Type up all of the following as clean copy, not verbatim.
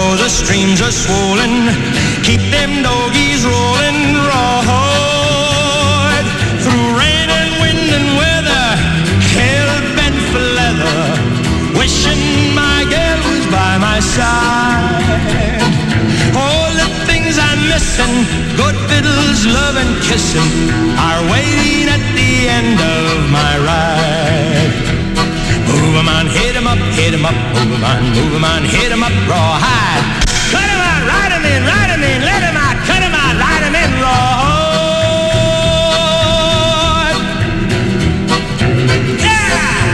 though the streams are swollen, keep them doggies rolling, ride through rain and wind and weather, hell-bent for leather, wishing my girl was by my side. All the things I'm missing, good fiddles, love and kissing, are waiting at the end of my ride. Move 'em on, hit 'em up, hit 'em up, move 'em on, hit 'em up, rawhide. Cut 'em out, ride 'em in, let 'em out, cut 'em out, ride 'em in, rawhide. Yeah!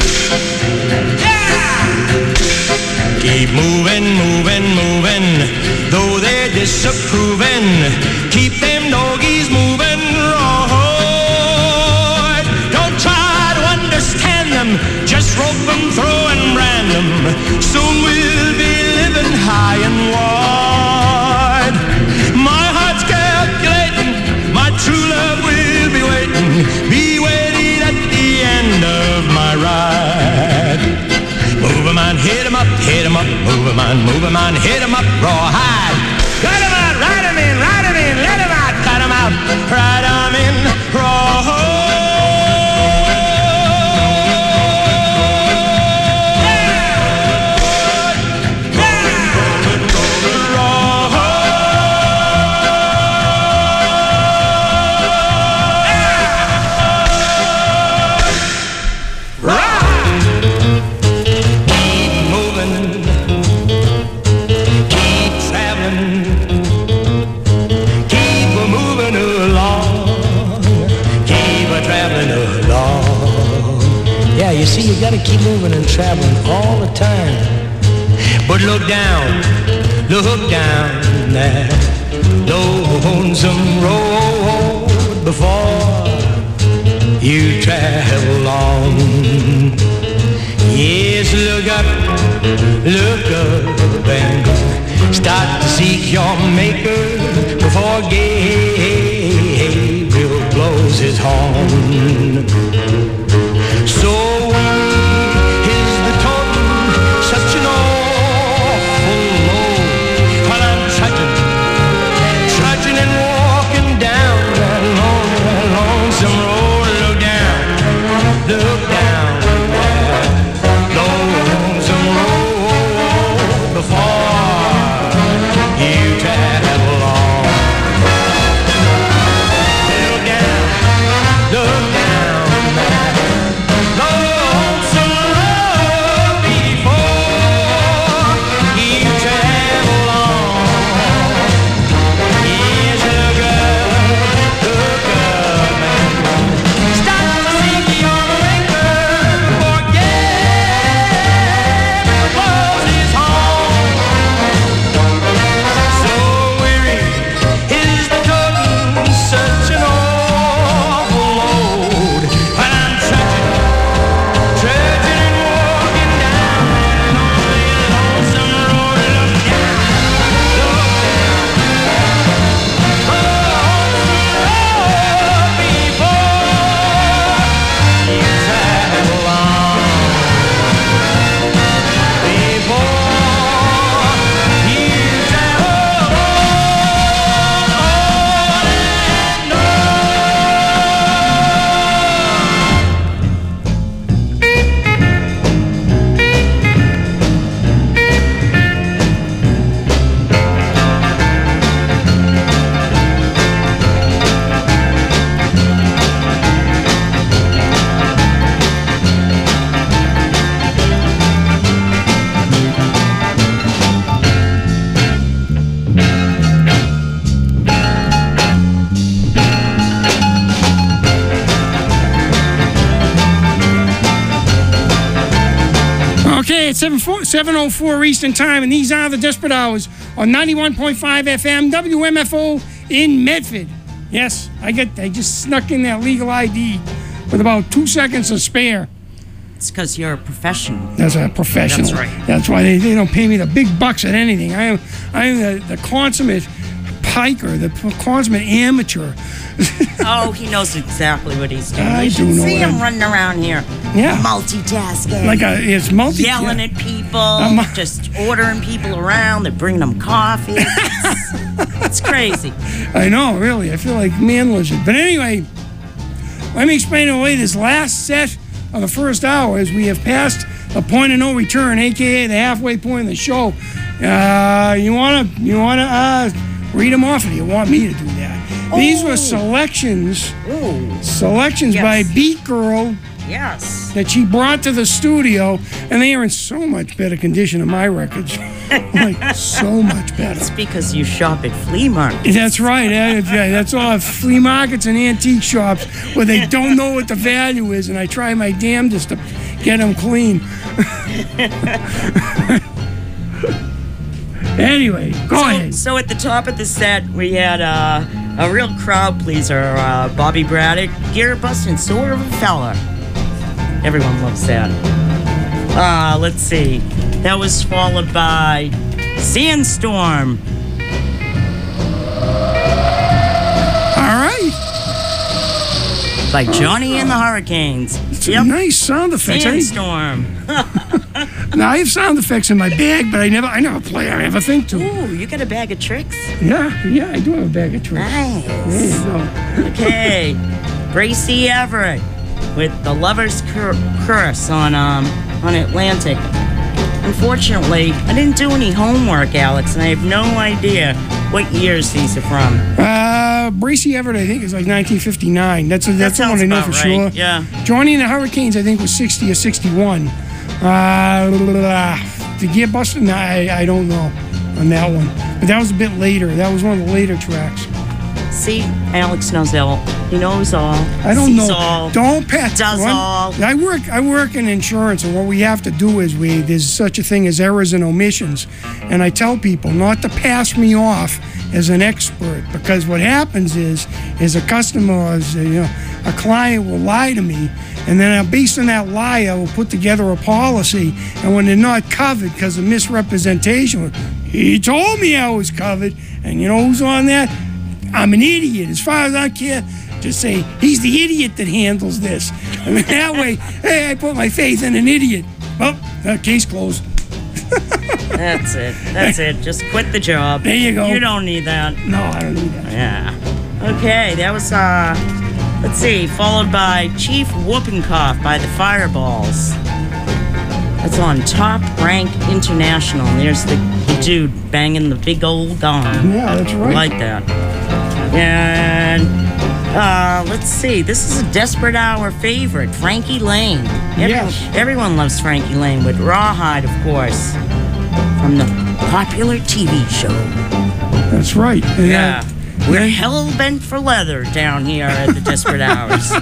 Yeah! Keep moving, moving, moving, though they're disapproving, keep them doggies moving, rawhide. Don't try to understand them, just rope them, throw and brand them. Soon we'll be living high and wide. My heart's calculating, my true love will be waiting at the end of my ride. Move 'em on, hit 'em up, move 'em on, hit 'em up, rawhide. Cut 'em out, ride 'em in, let 'em out, cut 'em out, ride 'em in, rawhide. You see, you gotta keep moving and traveling all the time. But look down that lonesome road before you travel on. Yes, look up and start to seek your maker before Gabriel blows his horn. So is the total such an awful load while I'm trudging and walking down that lonesome road. Look down that lonesome road before you travel on. Look down that lonesome road before you travel on. Yes, look up, stop to seek your maker, forget was his home. So weary is the total, such an awful load, while I'm trudging and walking down that lonesome road. Look down, before you travel on. Before you travel Okay, it's 7:04 Eastern Time, and these are the Desperate Hours on 91.5 FM, WMFO in Medford. Yes, I just snuck in that legal ID with about 2 seconds to spare. It's because you're a professional. That's a professional. That's right. That's why they don't pay me the big bucks at anything. I am the consummate hiker, the consummate amateur. Oh, he knows exactly what he's doing. I You do should know see what him I'm- running around here. Yeah. Multitasking. Like it's multi. yelling yeah. at people, just ordering people around. They're bringing them coffee. It's crazy. I know, really. I feel like man lizard. But anyway, let me explain away this last set of the first hour as we have passed the point of no return, aka the halfway point of the show. You wanna read them off, or do you want me to do that? These were selections Yes. by Beat Girl Yes. that she brought to the studio, and they are in so much better condition than my records. Like, so much better. It's because you shop at flea markets. That's right. That's all flea markets and antique shops where they don't know what the value is, and I try my damnedest to get them clean. Anyway, go ahead. So at the top of the set, we had a real crowd pleaser, Bobby Braddock, gear busting sort of a fella. Everyone loves that. Let's see. That was followed by Sandstorm. All right. By Johnny and the Hurricanes. Nice sound effects. Sandstorm. Now I have sound effects in my bag, but I never play. I never think to. Ooh, you got a bag of tricks? Yeah, I do have a bag of tricks. Nice. There you go. Okay. Gracie Everett with The Lover's Curse on Atlantic. Unfortunately, I didn't do any homework, Alex, and I have no idea what years these are from. Bracy Everett, I think, is like 1959. That's the one sounds I know about for right, sure. yeah. Johnny and the Hurricanes, I think, was 60 or 61. The Gear Bustin', I don't know on that one. But that was a bit later. That was one of the later tracks. See, Alex knows all. He knows all. I don't sees know. all. Don't pat. Does all. I work in insurance, and what we have to do is there's such a thing as errors and omissions, and I tell people not to pass me off as an expert, because what happens is a customer or a client will lie to me, and then based on that lie, I will put together a policy, and when they're not covered because of misrepresentation, he told me I was covered, and you know who's on that? I'm an idiot. As far as I care, just say, he's the idiot that handles this. And that way, hey, I put my faith in an idiot. Well, case closed. That's it. Just quit the job. There you go. You don't need that. No, I don't need that. Yeah. Okay, that was, let's see, followed by Chief Whooping Cough by the Fireballs. That's on Top Rank International. There's the dude banging the big old gong. Yeah, that's right. I like that. And let's see. This is a Desperate Hour favorite, Frankie Lane. Yes. Everyone loves Frankie Lane with Rawhide, of course, from the popular TV show. That's right. Yeah. We're hell bent for leather down here at the Desperate Hours.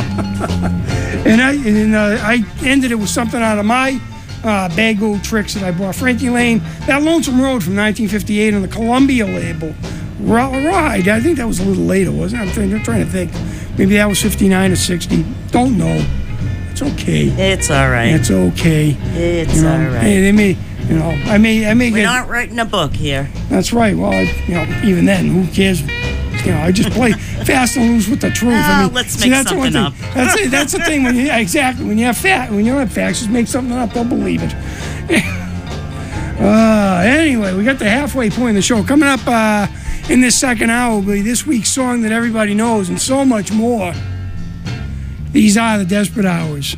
And I ended it with something out of my bag of tricks that I bought. Frankie Lane, that Lonesome Road from 1958 on the Columbia label. Rawhide, I think that was a little later, wasn't it? I'm trying to think. Maybe that was 59 or 60. Don't know. It's okay. It's all right. It's okay. It's all right. Hey, they may, I may We're get. not writing a book here. That's right. Well, even then, who cares? I just play fast and loose with the truth. Let's make that's the one something thing. up. That's the thing. When you exactly when you have when you don't have facts, just make something up. They'll believe it. Anyway, we got the halfway point of the show coming up. In this second hour will be this week's song that everybody knows and so much more. These are the Desperate Hours.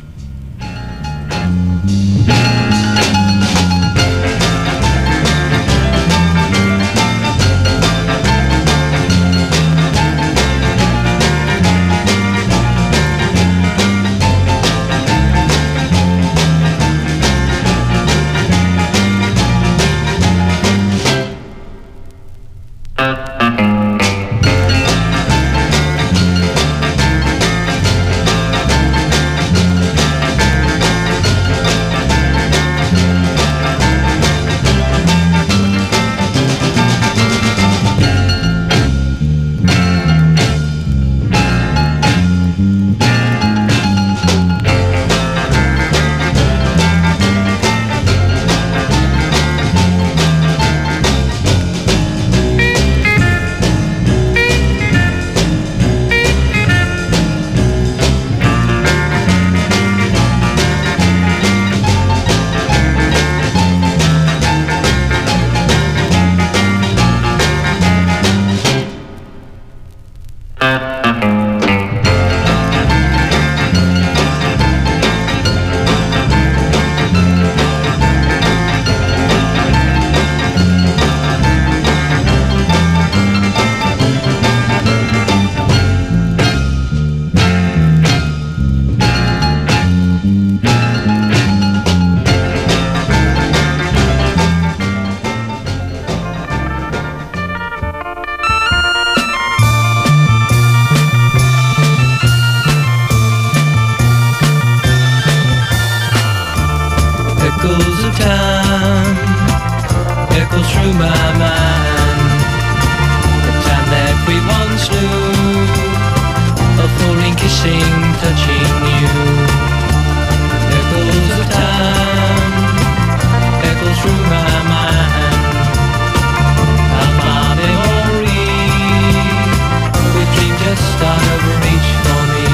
echoes through my mind. The time that we once knew, a falling, kissing, touching you. Echoes of time, echoes through my mind. Of my memory, we dream just out of reach for me.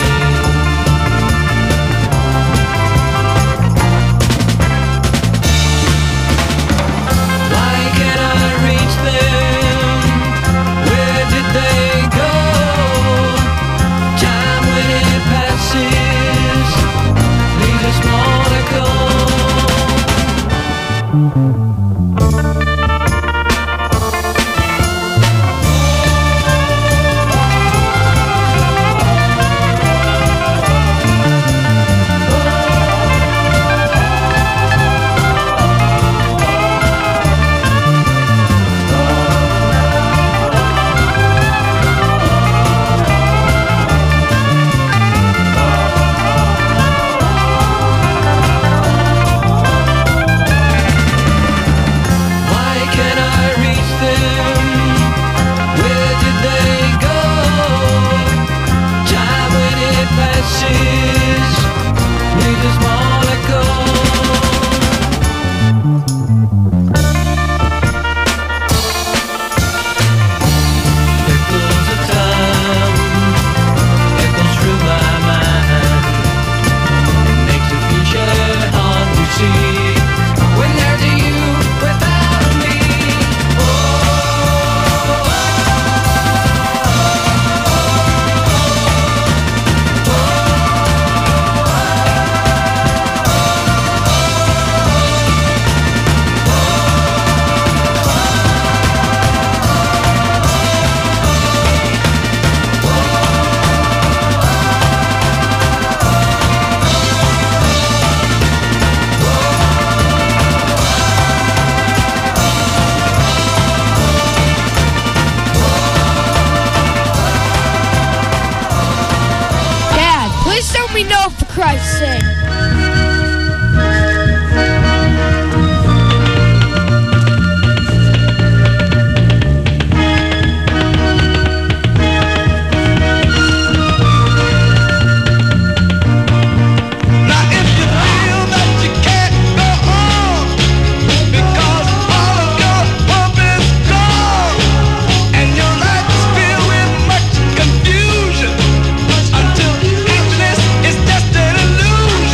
Why can't I reach them? Where did they go? Time when it passes leaves a small echo. Until happiness is just an illusion.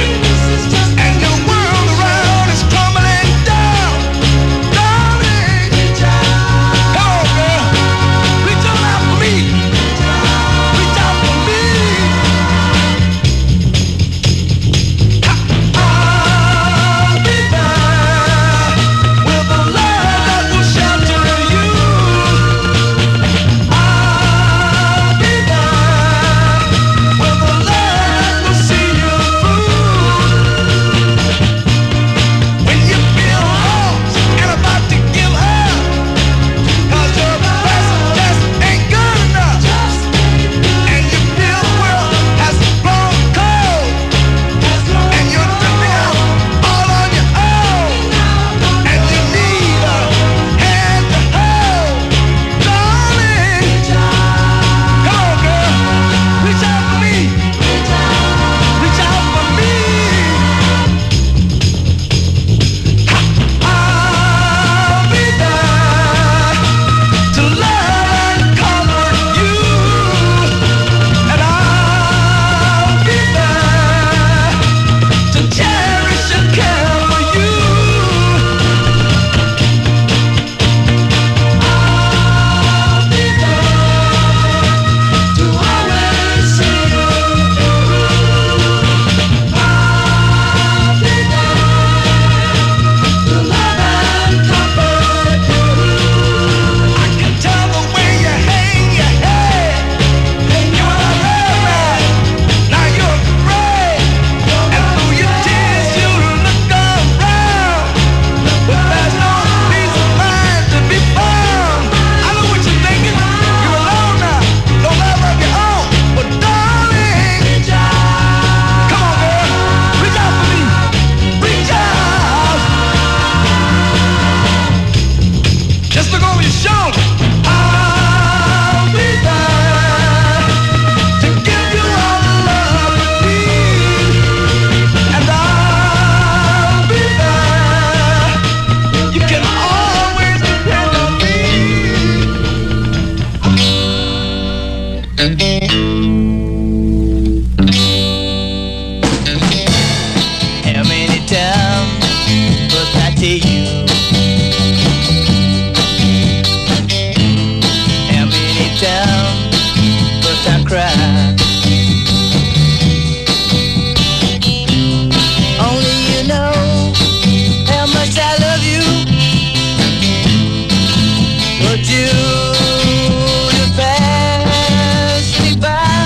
you to pass me by.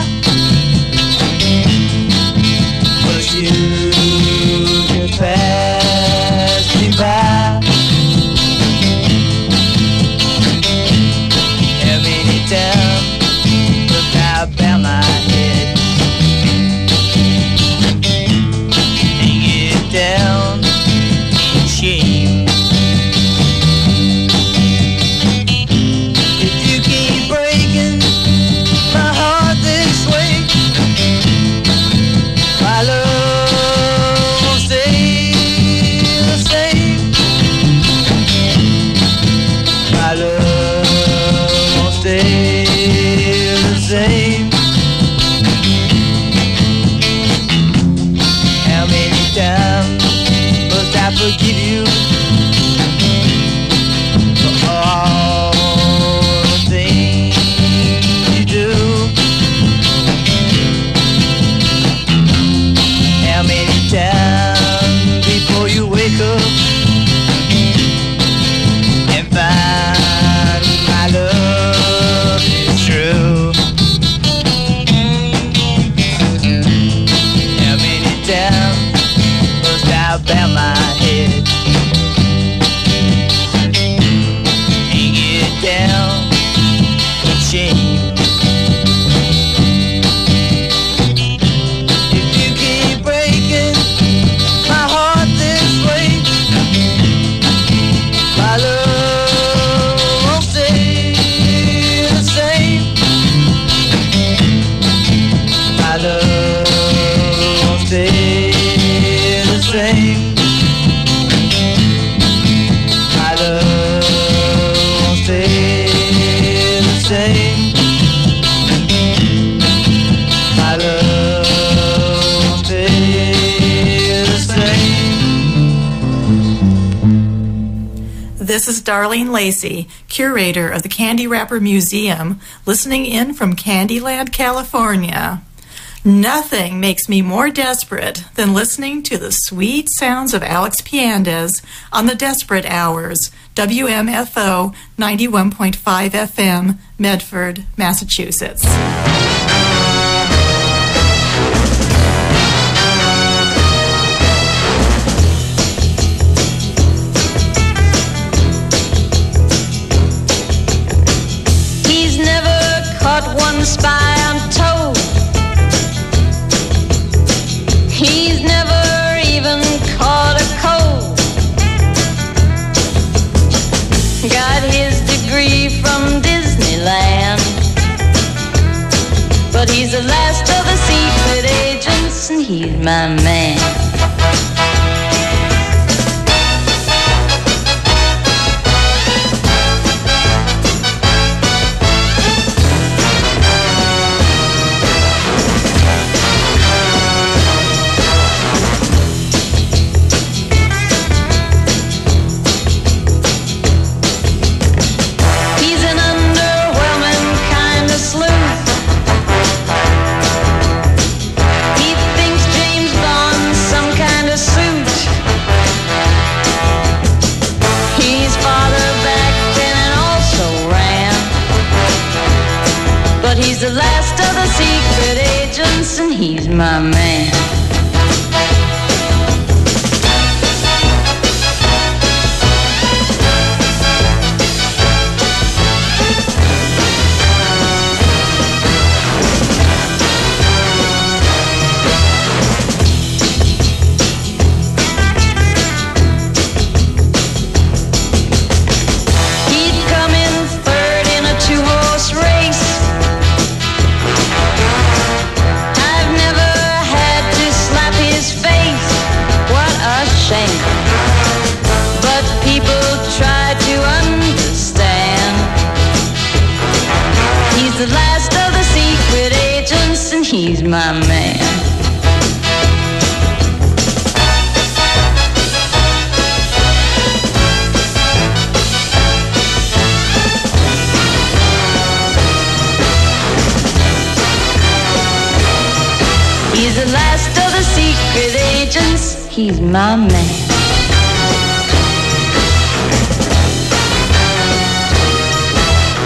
Was you to pass me by? How many times looked I bow my head, hang it down in shame. If you keep breaking my heart this way, my love will stay the same. My love will stay the same. How many times must I forgive you for all the things you do? How many times before you wake up and find my love is true? How many times must I bow my head, hang it down in shame? If you keep breaking my heart this way, my love won't stay the same. My love won't stay the same. My love won't stay the same. My love won't stay the same. This is Darlene Lacey, curator of the Candy Wrapper Museum, listening in from Candyland, California. Nothing makes me more desperate than listening to the sweet sounds of Alex Piandez on the Desperate Hours, WMFO 91.5 FM, Medford, Massachusetts. He's never caught one spy, I'm told. He's never even caught a cold. Got his degree from Disneyland, but he's the last of the secret agents, and he's my man. He's an underwhelming kind of sleuth. He thinks James Bond's some kind of suit. He's father back then and also ran, but he's the last of the secret agents, and he's my man. He'd come in third in a two-horse race. I've never had to slap his face. What a shame. But people try to understand. He's the last of the secret agents, and he's my man. He's the last of the secret agents. He's my man.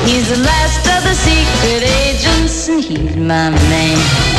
He's the last of the secret agents, and he's my man.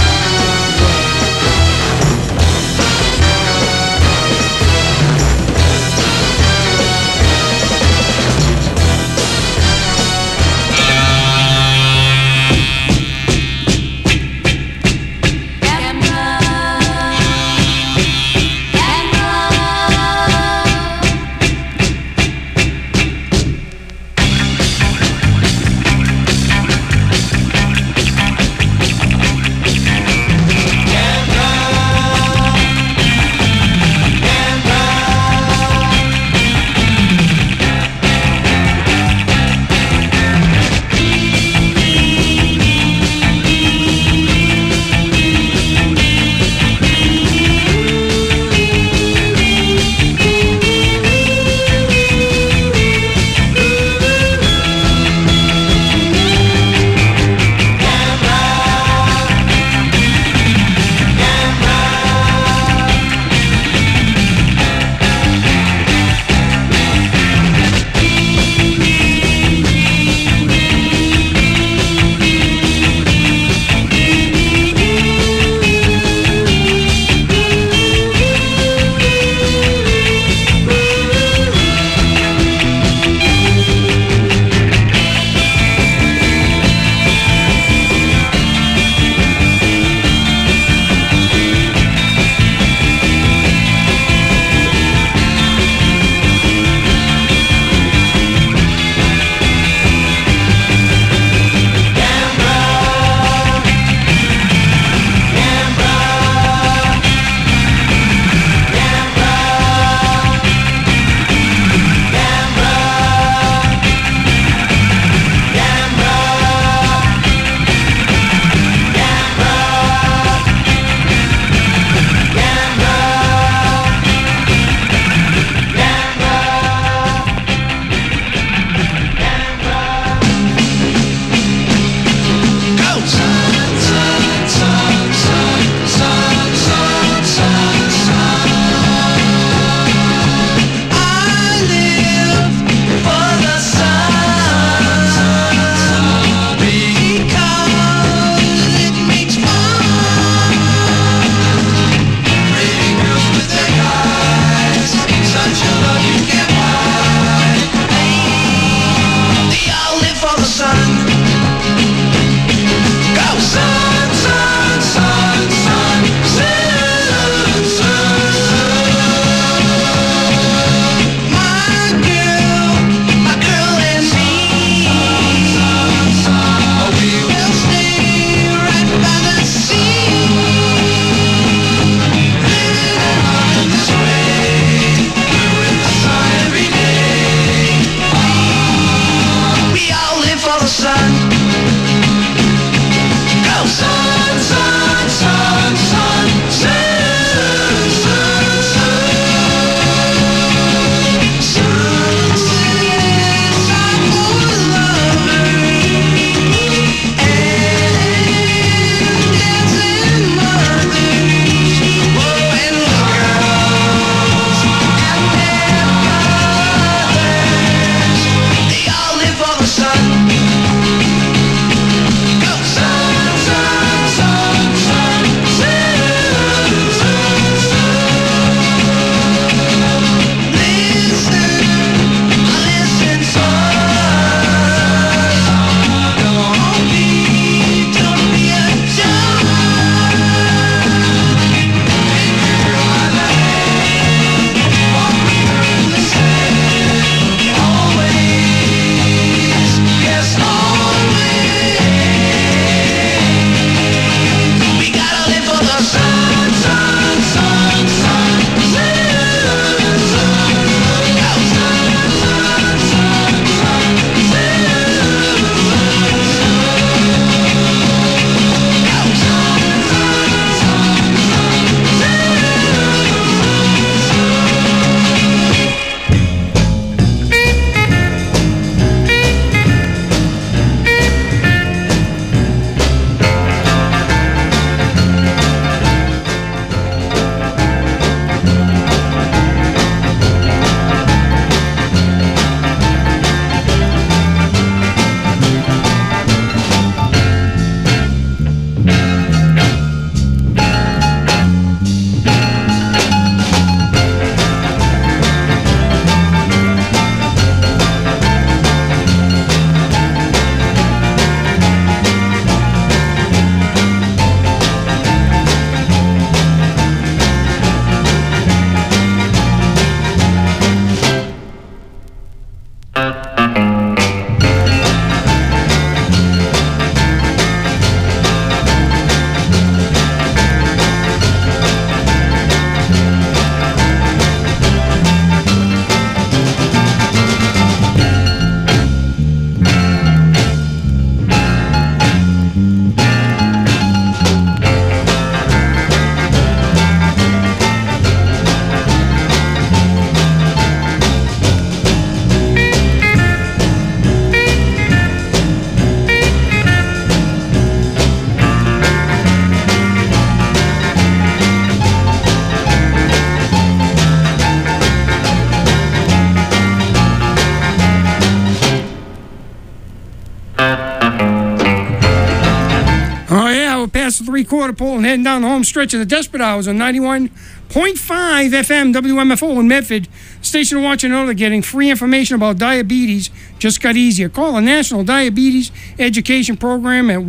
past the three-quarter pole and heading down the home stretch of the Desperate Hours on 91.5 FM WMFO in Medford. The station to watch and know they're getting free information about diabetes just got easier. Call the National Diabetes Education Program at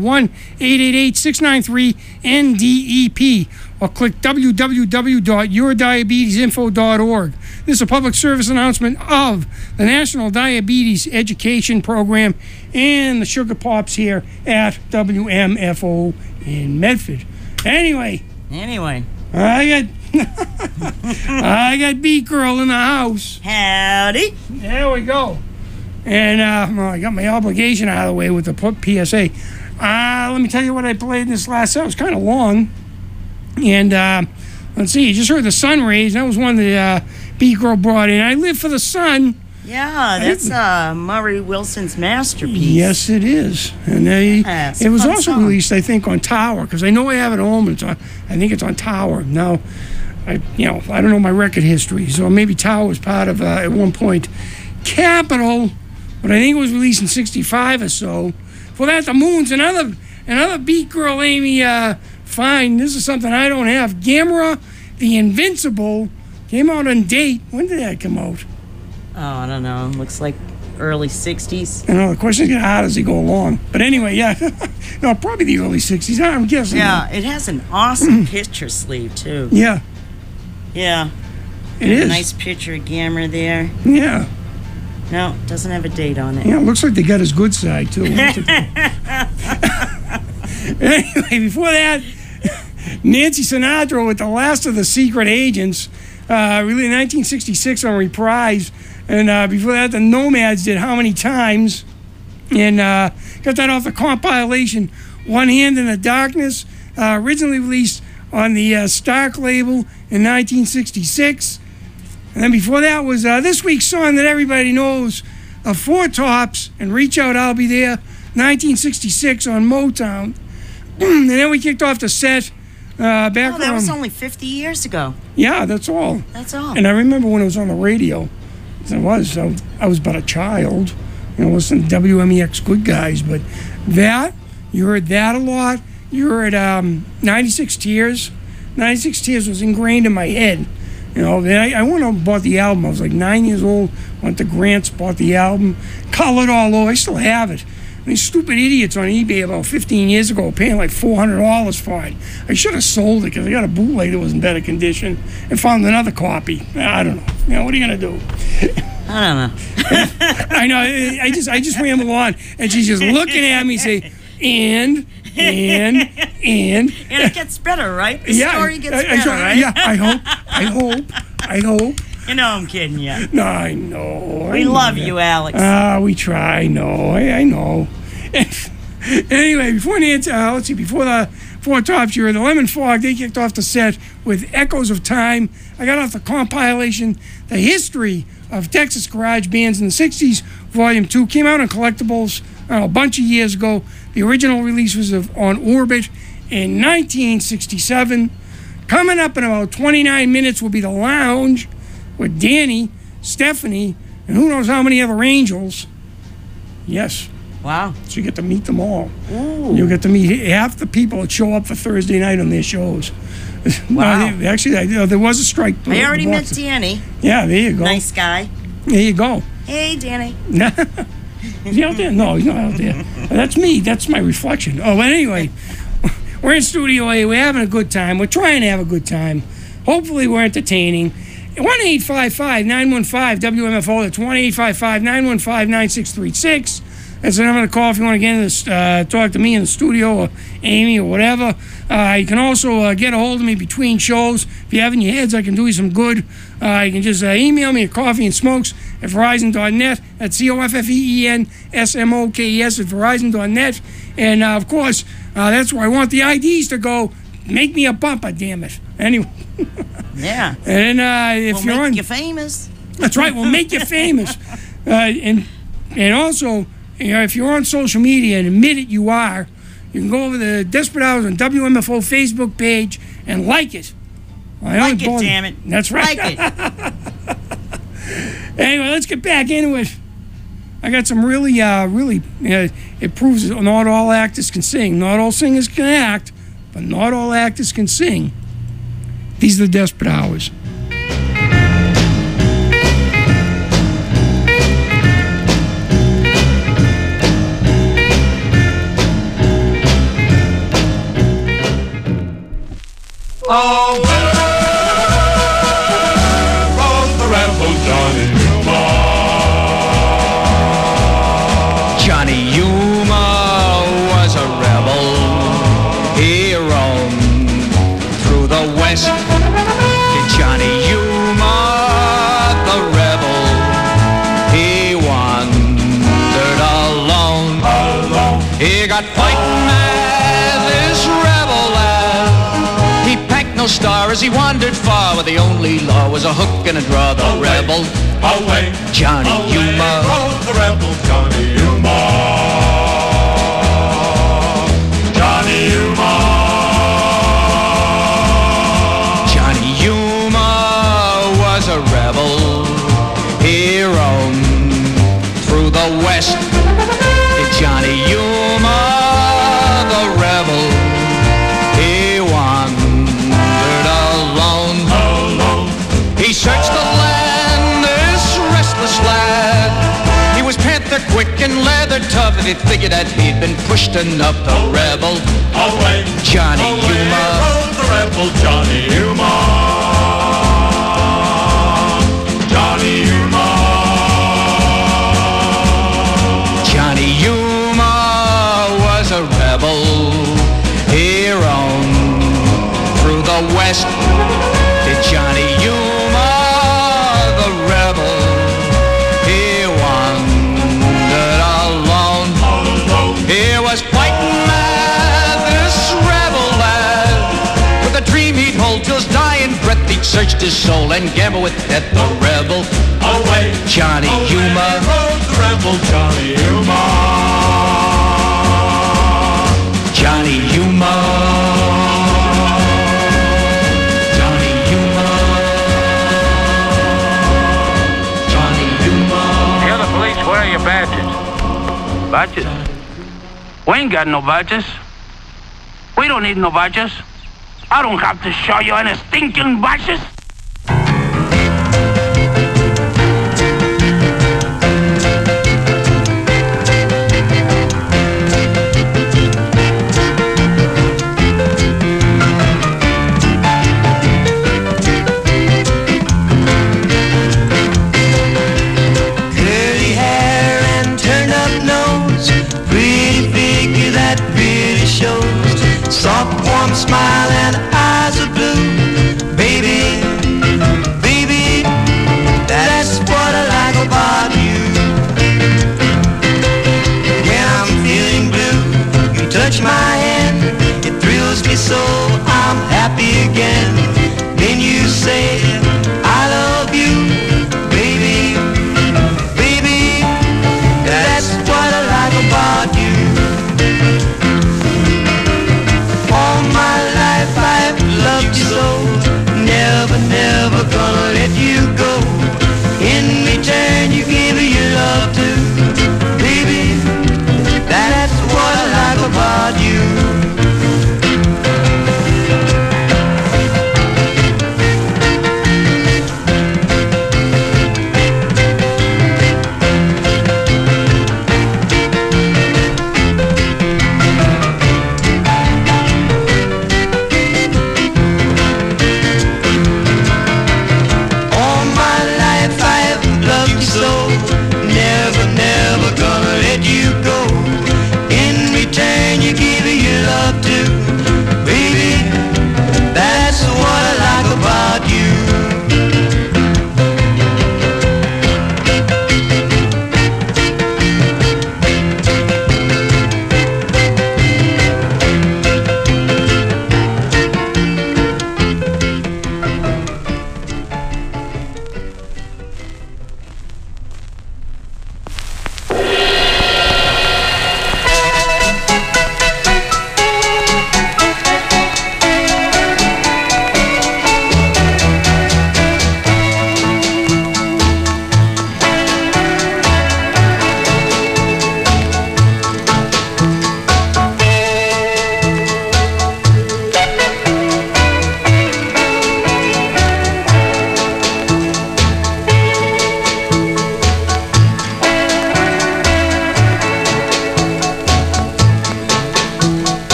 1-888-693-NDEP or click www.yourdiabetesinfo.org. This is a public service announcement of the National Diabetes Education Program and the Sugar Pops here at WMFO in Medford. Anyway, I got Beat Girl in the house. Howdy. There we go. And I got my obligation out of the way with the PSA. Let me tell you what I played in this last set. It was kind of long. And let's see, you just heard the Sun Rays. That was one that Beat Girl brought in. I Live for the Sun. Yeah, that's Murray Wilson's masterpiece. Yes, it is. And it was also released, I think, on Tower, because I know I have it at home. I think it's on Tower. Now, I don't know my record history, so maybe Tower was part of, at one point, Capitol, but I think it was released in 65 or so. For that, The Moon's another Beat Girl Amy find. This is something I don't have. Gamera, The Invincible, came out on date. When did that come out? Oh, I don't know. Looks like early 60s. I know, the questions get hard as they go along. But anyway, yeah. No, probably the early 60s. I'm guessing. Yeah, it has an awesome picture sleeve, too. Yeah. Yeah. It is. Nice picture of Gamera there. Yeah. No, doesn't have a date on it. Yeah, it looks like they got his good side, too. Anyway, before that, Nancy Sinatra with The Last of the Secret Agents, really in 1966 on Reprise. And before that, the Nomads did How Many Times? And got that off the compilation One Hand in the Darkness, originally released on the Stark label in 1966. And then before that was this week's song that everybody knows, Four Tops and Reach Out, I'll Be There, 1966 on Motown. And then we kicked off the set back that was only 50 years ago. Yeah, that's all. That's all. And I remember when it was on the radio. I was but a child, listening to WMEX Good Guys. But that, you heard that a lot. You heard 96 Tears. 96 Tears was ingrained in my head. Then I went out and bought the album. I was like 9 years old. Went to Grant's, bought the album, colored all over. I still have it. These stupid idiots on eBay about 15 years ago paying like $400 for it. I should have sold it because I got a bootleg that was in better condition and found another copy. I don't know. What are you gonna do? I don't know. I know. I just ramble on, and she's just looking at me, say, and it gets better, right? The story gets better, right? Yeah. I hope. I'm kidding you. No, I know. We love you, Alex. We try. I know. Anyway, before Nancy, before the Four Tops, you were the Lemon Fog. They kicked off the set with Echoes of Time. I got off the compilation, The History of Texas Garage Bands in the 60s, Volume 2. Came out on Collectibles a bunch of years ago. The original release was on Orbit in 1967. Coming up in about 29 minutes will be The Lounge with Danny, Stephanie, and who knows how many other angels. Yes. Wow. So you get to meet them all. Ooh. You'll get to meet half the people that show up for Thursday night on their shows. Wow. No, actually, there was a strike. I already met Danny. Yeah, there you go. Nice guy. There you go. Hey, Danny. Is he out there? No, he's not out there. That's me. That's my reflection. Oh, but anyway, we're in Studio A. We're having a good time. We're trying to have a good time. Hopefully, we're entertaining. 1-855-915-WMFO. That's 1-855-915-9636. That's the number to call if you want to get in this, talk to me in the studio or Amy or whatever. You can also get a hold of me between shows. If you have in your heads, I can do you some good. You can just email me at coffeeandsmokes@verizon.net. That's COFFEENSMOKES at verizon.net. And, of course, that's where I want the IDs to go. Make me a bumper, damn it. Anyway. Yeah. And if we'll you're make on, you famous. That's right. We'll make you famous. And also, if you're on social media and admit it, you are. You can go over the Desperate Hours on WMFO Facebook page and like it. Like it, damn it. That's right. Like it. Anyway, let's get back into it. I got some really, it proves that not all actors can sing. Not all singers can act. but not all actors can sing. These are the Desperate Hours. Oh, where rode the rebel Johnny Yuma? Johnny Yuma was a rebel. He roamed through the West. Johnny Yuma, the rebel, he wandered alone. He got fighting mad, this rebel lad. He packed no star as he wandered far, where the only law was a hook and a draw. The rebel, Away, Johnny Yuma. rode the rebel Johnny Yuma. Johnny Yuma. Johnny Yuma was a rebel. He roamed through the West. Johnny Yuma, the rebel, he wandered alone. He searched the land, this restless lad. He was panther quick and leather tough, and he figured that he'd been pushed enough. The rebel, Away, Johnny Yuma. rode the rebel Johnny Yuma. Johnny Yuma. Johnny Yuma was a rebel. He roamed through the West. Johnny Yuma, the rebel, he wandered alone. He was fighting mad, this rebel lad. With a dream he'd hold till his dying breath, he'd searched his soul and gamble with death. The rebel, Away, Johnny Yuma. rode the rebel Johnny Yuma. Johnny Yuma. Johnny Yuma. Johnny Yuma. Tell the police, where are your badges? Badges? We ain't got no badges. We don't need no badges. I don't have to show you any stinking badges. Curly hair and turned up nose, pretty figure that really shows. Soft warm smile and eyes of blue, baby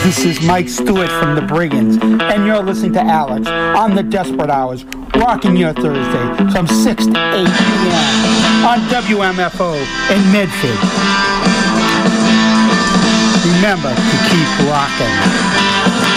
This is Mike Stewart from the Brigands, and you're listening to Alex on the Desperate Hours, rocking your Thursday from 6 to 8 p.m. on WMFO in Medford. Remember to keep rocking.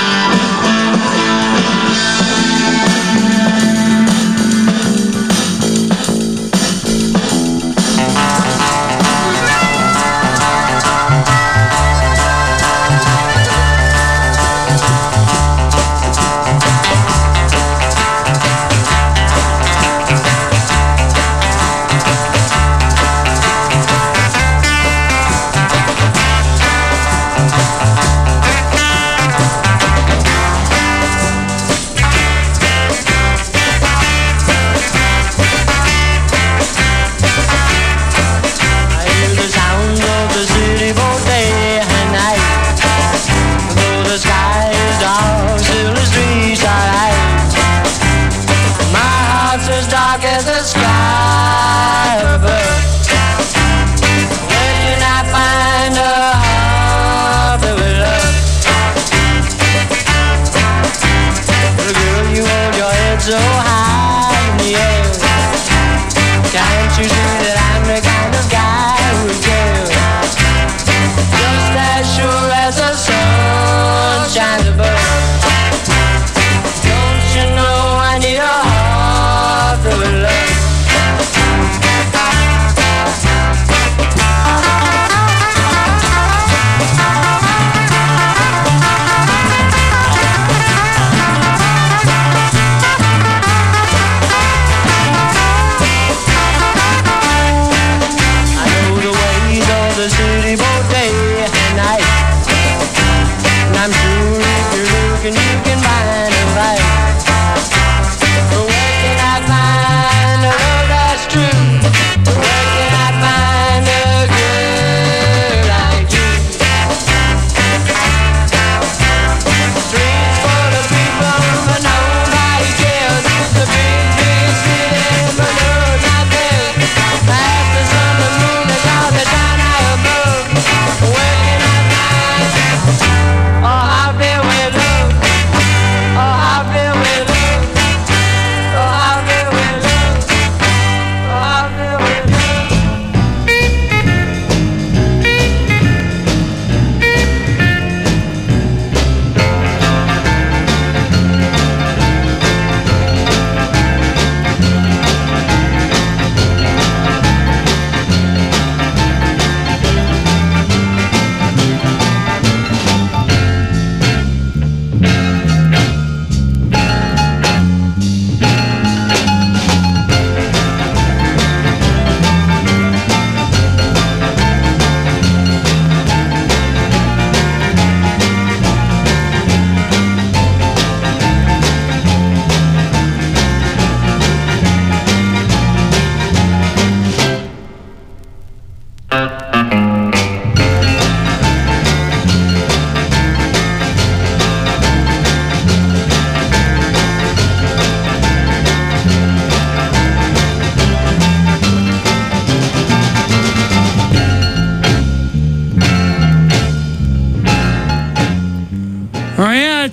At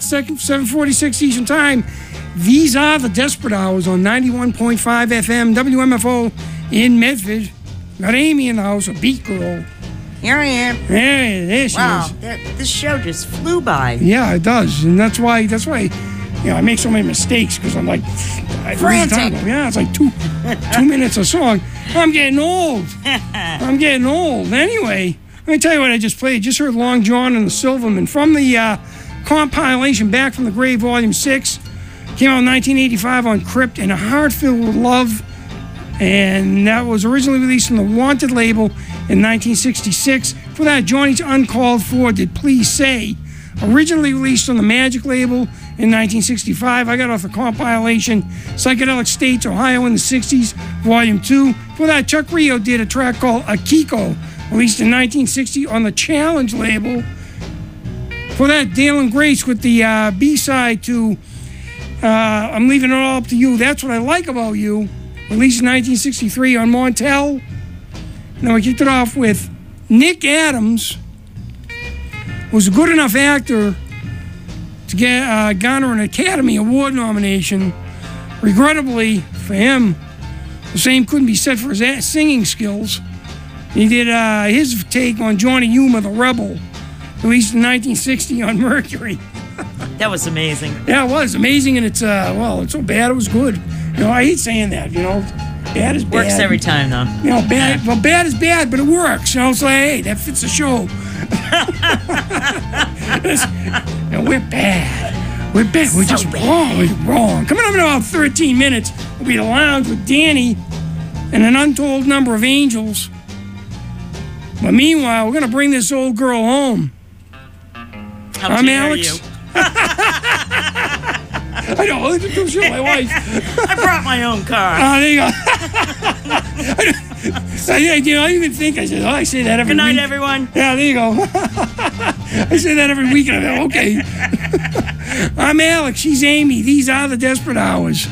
7:46 Eastern Time. These are the Desperate Hours on 91.5 FM WMFO in Medford. Got Amy in the house, a beat girl. Here I am. Yeah, there she Wow, is. this show just flew by. Yeah, it does, and that's why I make so many mistakes because I'm like frantic. Yeah, it's like two minutes a song. I'm getting old. Anyway, let me tell you what I just played. Just heard Long John and the Silvermen from the compilation Back from the Grave, Volume 6. Came out in 1985 on Crypt, and A Heart Filled with Love. And that was originally released on the Wanted label in 1966. For that, Johnny's Uncalled For Did Please Say. Originally released on the Magic label in 1965. I got off the compilation Psychedelic States, Ohio in the 60s, Volume 2. For that, Chuck Rio did a track called Akiko, released in 1960 on the Challenge label. For that, Dale and Grace with the B-side to I'm Leaving It All Up to You. That's What I Like About You, released in 1963 on Montel. Now we kicked it off with Nick Adams, was a good enough actor to garner an Academy Award nomination. Regrettably for him, the same couldn't be said for his singing skills. He did his take on Johnny Yuma, the Rebel, released in 1960 on Mercury. That was amazing. Yeah, it was amazing, and it's it's so bad it was good. You know, I hate saying that. You know, bad is bad. Works every time, though. You know, bad. Well, bad is bad, but it works. You know, it's like, hey, that fits the show. We're bad. We're bad. We're just wrong. We're wrong. Coming up in about 13 minutes, will be the Lounge with Danny and an untold number of angels. But meanwhile, we're gonna bring this old girl home. I'm Alex. I know. I didn't show my wife. I brought my own car. There you go. I didn't even think. I said, I say that every week. Good night, everyone. Yeah, there you go. I say that every week, and I'm like, okay. I'm Alex. She's Amy. These are the Desperate Hours.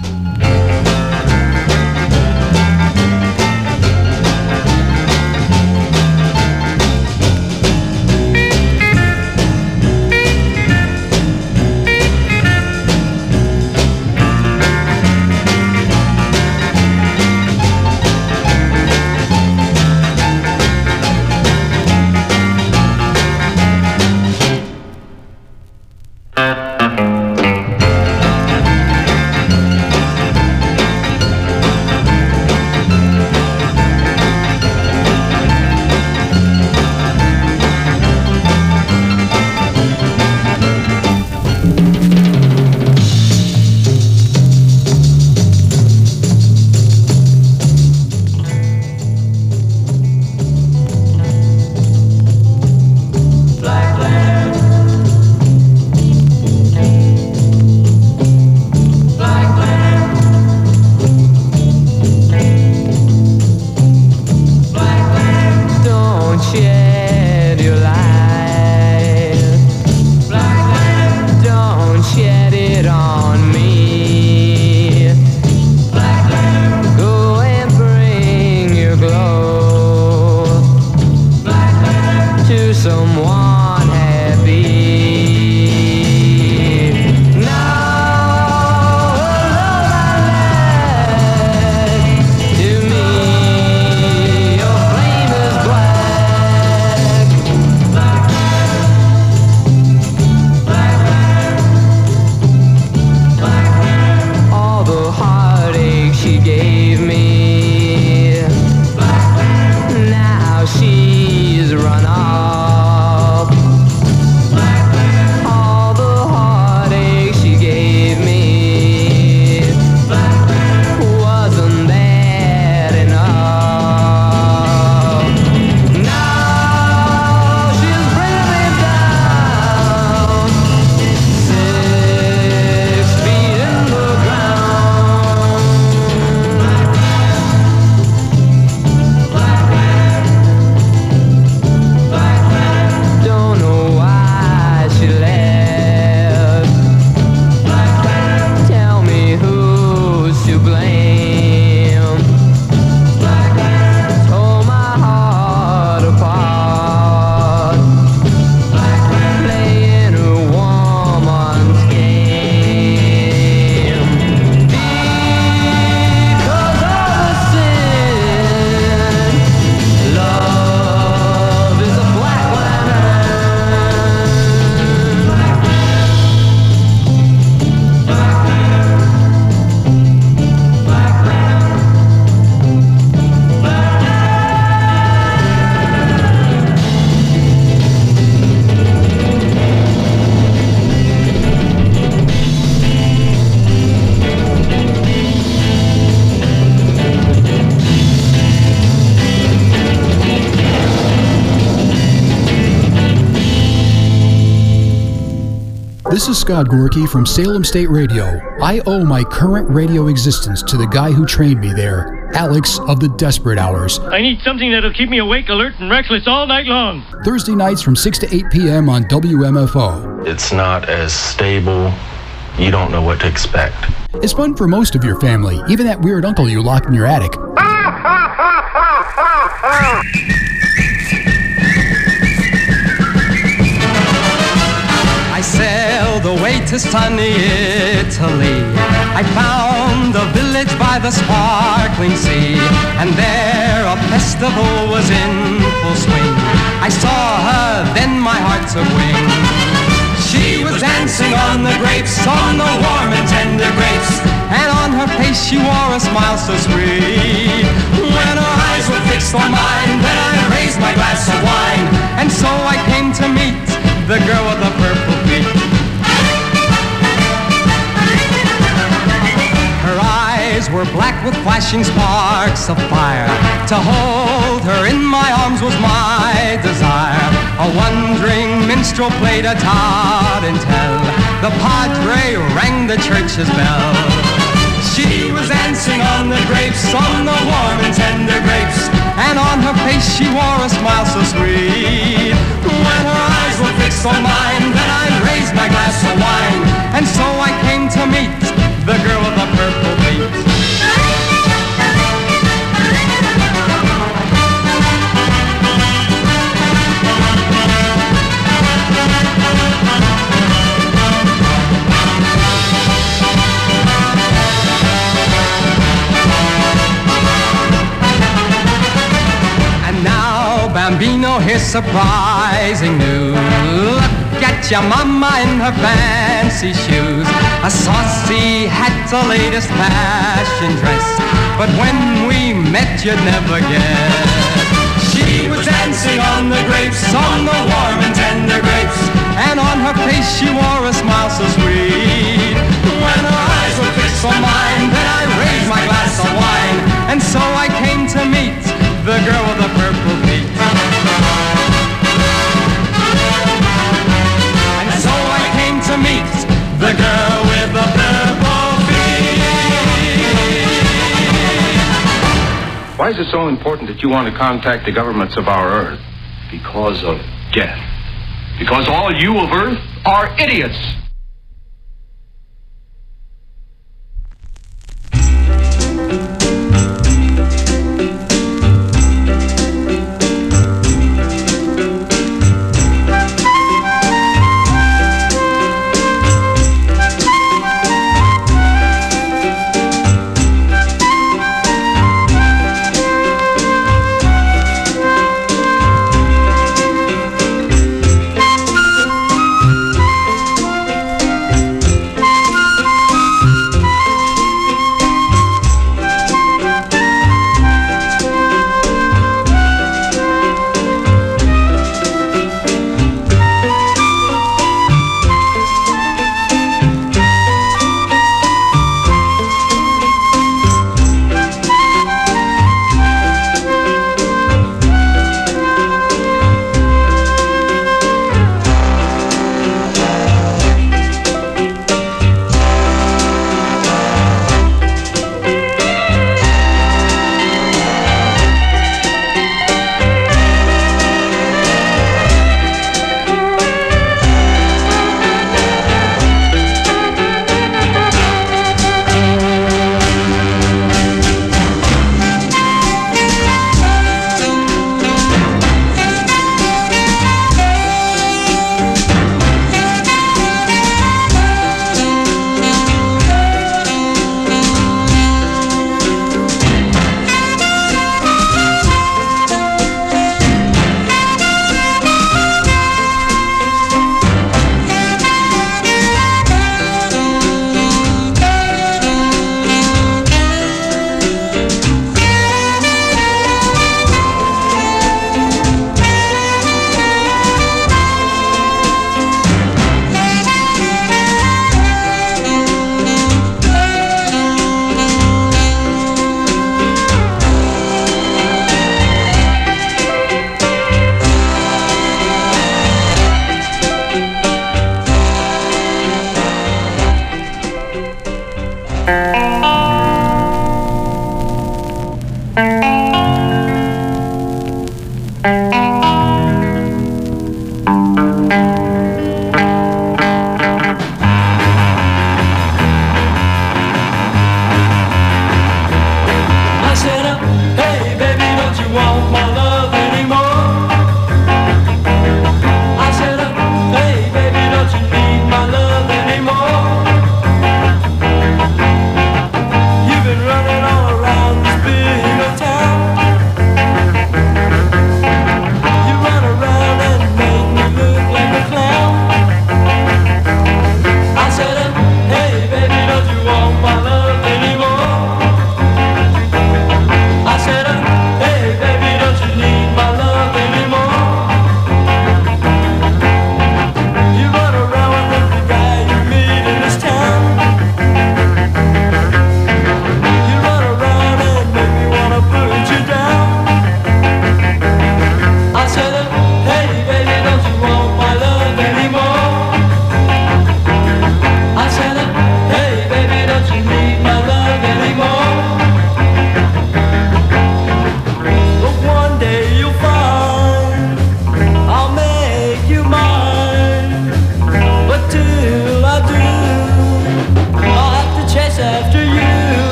This is Scott Gorky from Salem State Radio. I owe my current radio existence to the guy who trained me there, Alex of the Desperate Hours. I need something that'll keep me awake, alert, and restless all night long. Thursday nights from 6 to 8 p.m. on WMFO. It's not as stable. You don't know what to expect. It's fun for most of your family, even that weird uncle you locked in your attic. I sell to sunny Italy. I found a village by the sparkling sea, and there a festival was in full swing. I saw her, then my heart took wing. She was dancing on the grapes, on the warm and tender grapes, and on her face she wore a smile so sweet. When her eyes were fixed on mine, then I raised my glass of wine, and so I came to meet the girl with the purple feet. Her eyes were black with flashing sparks of fire. To hold her in my arms was my desire. A wandering minstrel played a tarantelle. The padre rang the church's bell. She was dancing on the grapes, on the warm and tender grapes, and on her face she wore a smile so sweet. When her eyes were fixed on mine, then I raised my glass of wine, and so I came to meet the girl with the purple feet. Bambino, here's surprising news. Look at your mama in her fancy shoes, a saucy hat, the latest fashion dress. But when we met, you'd never guess. She was dancing on the grapes, on the warm and tender grapes, and on her face she wore a smile so sweet. When her eyes were fixed on mine, then I raised my glass of wine, and so I came to meet the girl with the purple feet. And so I came to meet the girl with the purple feet. Why is it so important that you want to contact the governments of our Earth? Because of death. Because all you of Earth are idiots. Anymore.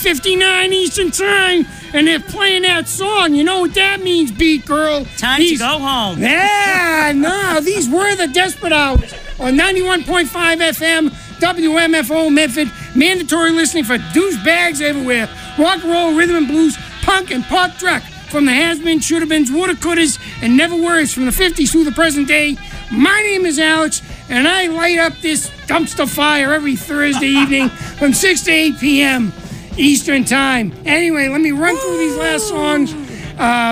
8:59 Eastern Time, and they're playing that song. You know what that means, Beat Girl? Time to go home. Yeah, no, these were the Desperate Hours on 91.5 FM, WMFO Medford. Mandatory listening for douchebags everywhere. Rock and roll, rhythm and blues, punk and pop rock from the has-beens, should-have-beens, woulda-couldas, and never-weres from the 50s through the present day. My name is Alex, and I light up this dumpster fire every Thursday evening from 6 to 8 p.m. Eastern Time. Anyway, let me run through these last songs.